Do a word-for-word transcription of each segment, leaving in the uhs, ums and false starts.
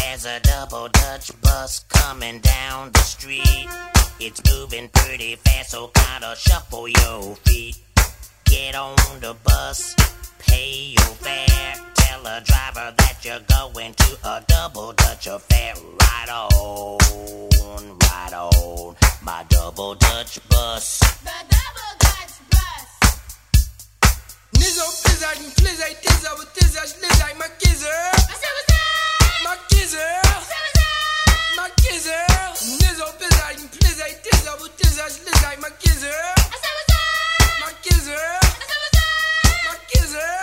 There's a double Dutch bus coming down the street. It's moving pretty fast, so kinda shuffle your feet. Get on the bus, pay your fare. Tell a driver that you're going to a double Dutch affair. Right on, right on, my double Dutch bus. The double Dutch bus. Nizzo, blizzard, and blizzard, dizzer, with dizzer, slizzard, my gizzer. My gizzer. My gizzer. Nizzo, blizzard, and blizzard, dizzer, with dizzer, slizzard, my gizzer. My gizzer. My gizzer.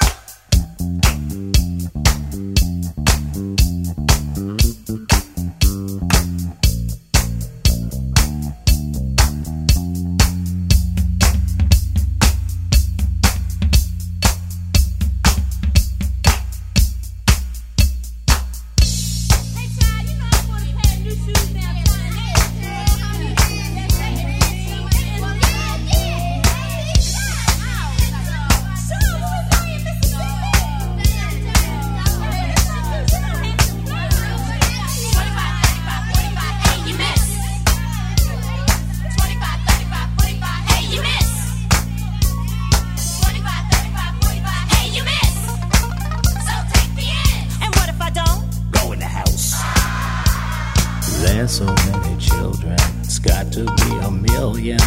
There's so many children, it's got to be a million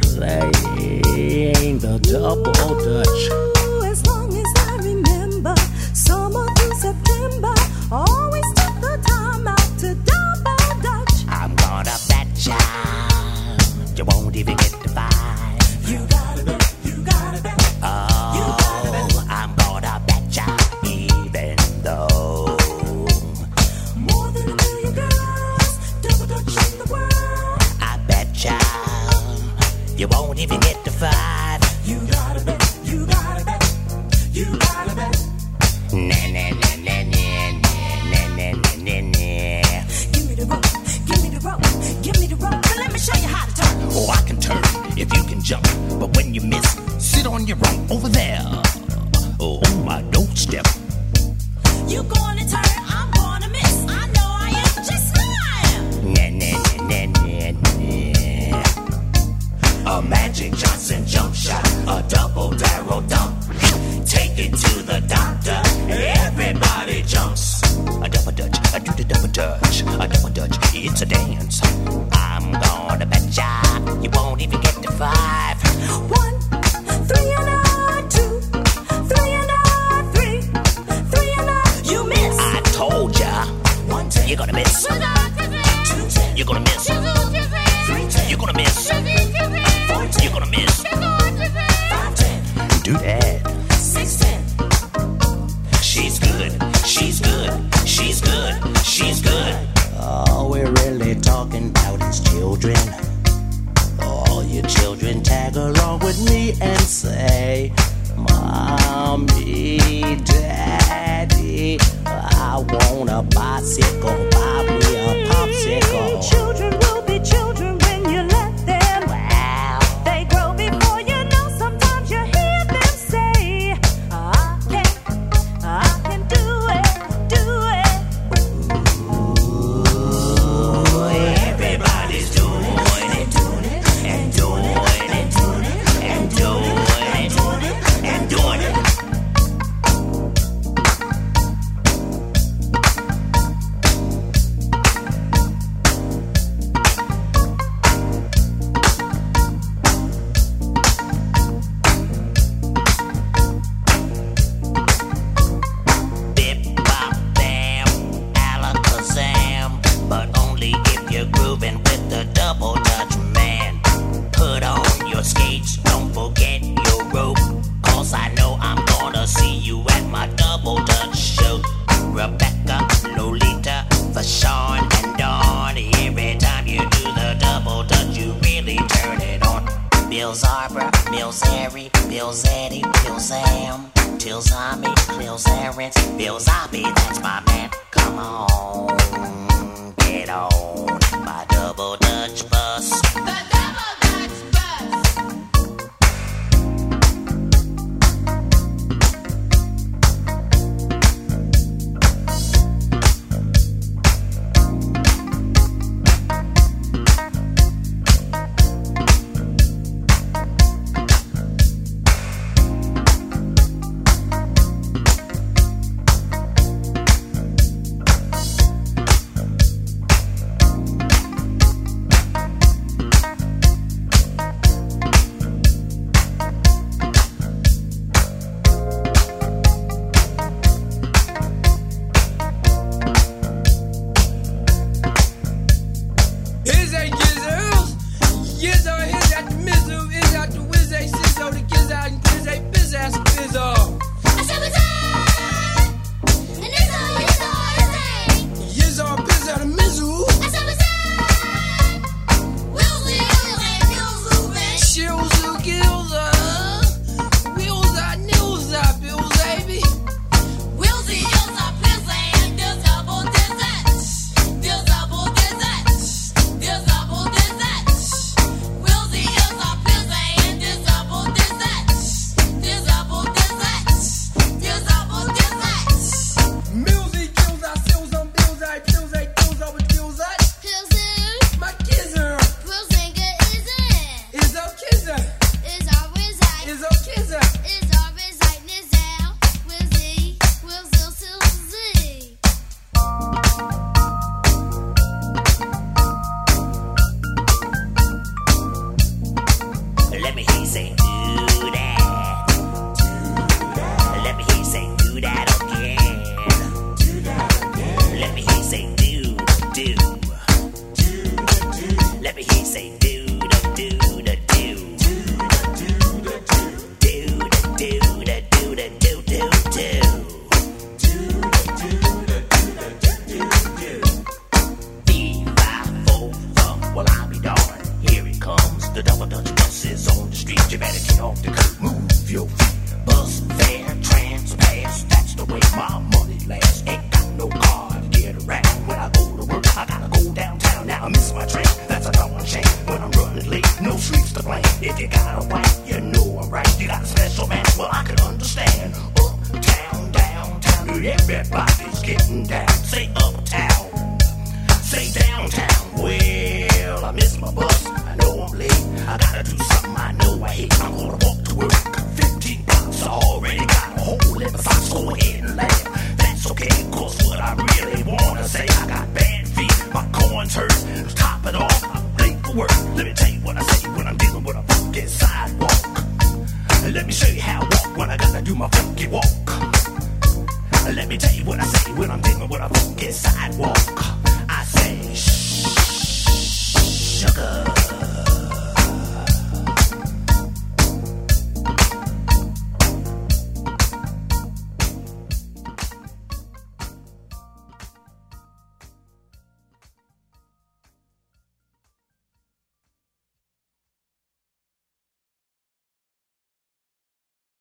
playing the double Dutch. Ooh, as long as I remember, summer through September, always took the time out to double Dutch. I'm gonna bet ya you won't even get to five. You gotta bet, you gotta bet. Oh, you gotta bet. I'm gonna bet ya even though more than a million girls double Dutch in the world. I bet ya you won't even get to five. You gotta bet, you gotta bet, you gotta bet. Na na na na na na na na na na. Give me the rope, give me the rope, give me the rope, but let me show you how to turn. Oh, I can turn if you can jump, but when you miss, sit on your right over there. Oh, on my doorstep. You gonna turn, I'm gonna miss. I know I am just fine. Na na na na na. A Magic Johnson jump shot, a double barrel dump. Take it to the doctor, everybody jumps. A double Dutch, I do the double Dutch. A double Dutch, it's a dance. I'm gonna bet ya you won't even get to five. One, three and a two, three and a three, three and a. You miss. I told ya, One ten, you're gonna miss. two ten, You're gonna miss. three ten, You're gonna miss. four ten, You're gonna miss. five ten, Do that. six ten. She's good. She's good. She's good. She's good. All we're really talking about is children. All you children tag along with me and say, Mommy, Daddy, I want a bicycle. Buy me a popsicle. Children will be children when you let them. Wow. They grow before you know. Sometimes you hear them say, I can, I can do it, do it. Everybody's doing it, doing it, and doing it, and doing it, and doing it, and doing it. Bip bop bam, alakazam, but only if you're grooving with the double Dutch man. Put on your skates, don't forget your rope, 'cause I know I'm gonna see you at my double Dutch show. Rebecca, Lolita, Fashawn, and Dawn. Every time you do the double Dutch, you really turn it on. Bill Zarber, Bill Zary, Bill Zeddy, Bill Zam, Till Zombie, Bill Zarens, Bill Zombie, that's my man. Come on, get on my double Dutch bus. The double Dutch bus. Everybody's getting down. Say uptown, say downtown. Well, I miss my bus. I know I'm late. I gotta do something I know I hate. I'm gonna walk to work. Fifteen bucks. I already got a hole in the socks. Go ahead and laugh. That's okay. Cause what I really wanna say, I got bad feet. My corn's hurt. Top it off. I'm late for work. Let me tell you what I say when I'm dealing with a funky sidewalk. Let me show you how I walk when I gotta do my funky walk. Let me tell you what I say when I'm dealing with a funky sidewalk.